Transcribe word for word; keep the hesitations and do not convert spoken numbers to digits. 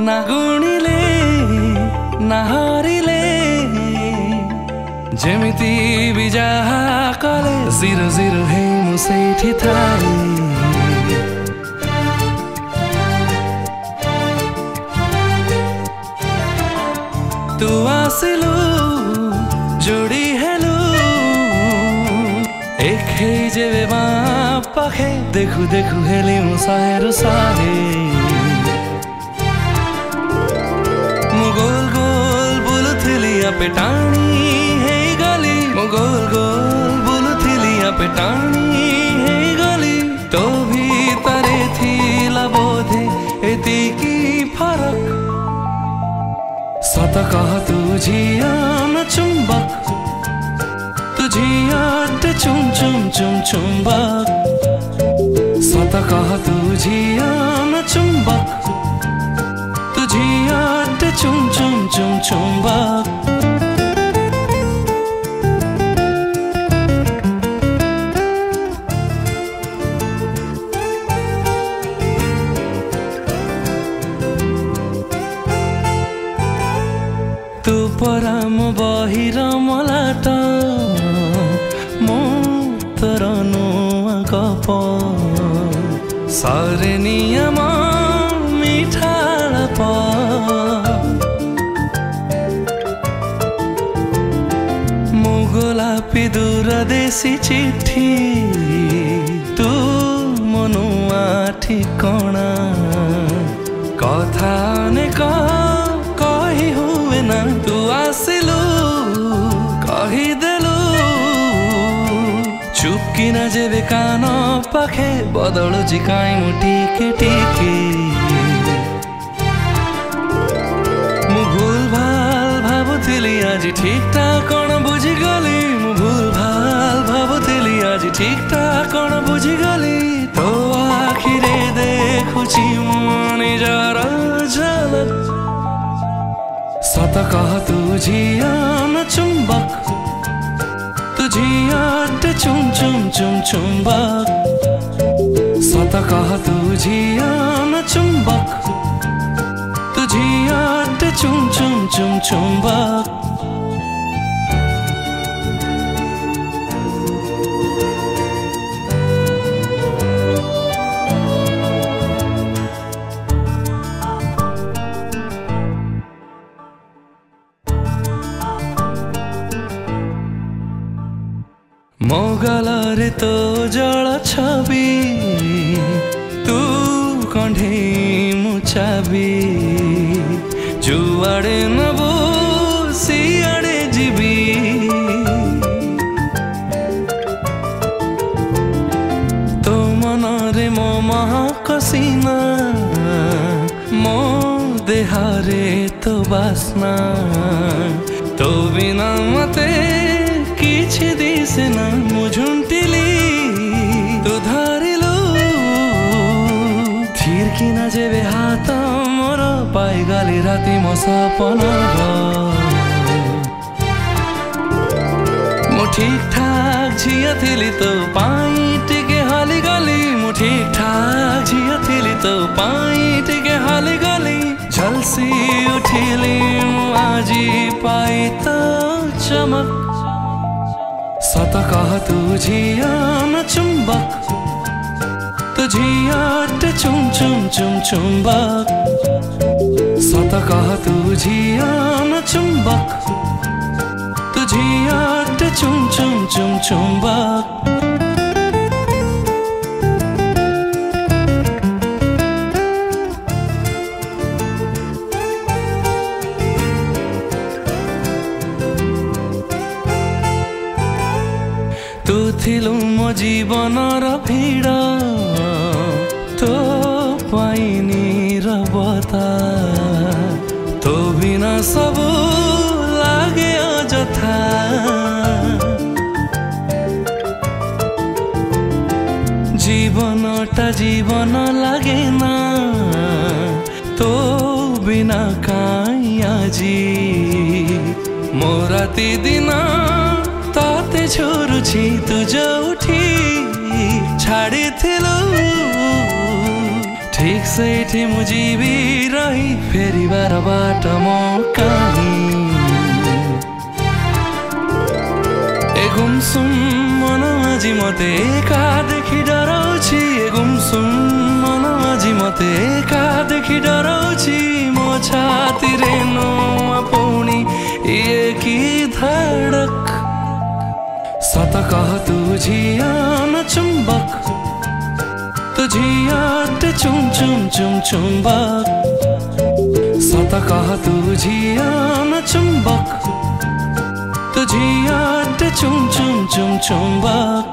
ना गुणिले ना हारिले जेमिति भी जाहा कले जिरो जिरो हे मु सेठी थाई तू आसिलु जोड़ी हेलु एक है जेबे मा पाखे देखु देखु हेली मु साहेरु साहे मु गोल गोल बुलुथिलिया पेटाणी हे गली मु गोल गोल बुलुथिलिया पेटाणी हे गली तो भी तारे थिला बोधे एतिकी फरक सत कह तू झियान चुम्बक तू झियाट चुम चुम चुम चुम्बक सत कह तू झियान चुम्बक तू झियाट चुम चुम चुम चुम्बक तू परा मो बहिर मलाट मो तर नुआ गप सरे नियम मिठाप मो गोलापी दूरदेशी चिठी तू मो नुआ ठिकणा कथा अनेक कही हुए ना तू आसिलु कहीदेलु चुपकी ना जेबे कान पाखे बदलुची काई मु टिके टिके मु भूल भाल भाबुथिली आज ठीक ठाक कण बुझिगली मु भूल भाल भाबुथिली आज ठीक ठाक कण बुझिगली तो आखिरे देखुची मु निजर झलक सत कह तू झियान चुम्बक तू झियाट चुम चुम चुम चुम्बक सत कह तू झियान चुम्बक तू झियाट चुम चुम चुम चुम्बक मो गलरे तो जल छवि तू कंढे मु चाबी जुआड़े नबो सियाड़े जीवी तो मनरे मो महाकसीना मो देहारे तो बासना तो बिना मते किछि दिसे ना मु झुंटिली तू धरिलु थिर कि ना जेबे हाथ मोर पाई गली राति मो सपनार मु ठीक ठाक झिया थिली तो पाई टिके हाली गली मु ठीक ठाक झिया थिली तो पाई टिके हाली गली झलसी उठिली मु आजी पाई तो चमक सत कह तू झियान चुम्बक तू झियाट चुम चुम चुम चुम्बक सत कह तू झियान चुम्बक तू झियाट चुम चुम चुम चुम्बक तू थिलु मो जीवनर भीड़ तो पाइनी रबता तो बिना सबु लागे अजथा जीवनटा जीवन लागे ना तो बिना काई आजी मो राति दिना ताते छोरुछि तू जोठी छाड़ी थिलु ठीक से मुझी भी रही फेरि बार बाट म कहीँ ए गुमसुम मन आजी मते एकादेखि डराउँछि ए गुमसुम मन आजी मते एकादेखि डराउँछि म छाती रेणुमा पौनी एकी धडक सत कह तुझिया न चुम्बक तुझिया चुम चुम चुम चुम्बक सत कह तुझिया न चुम्बक तुझिया चुम चुम चुम चुम्बक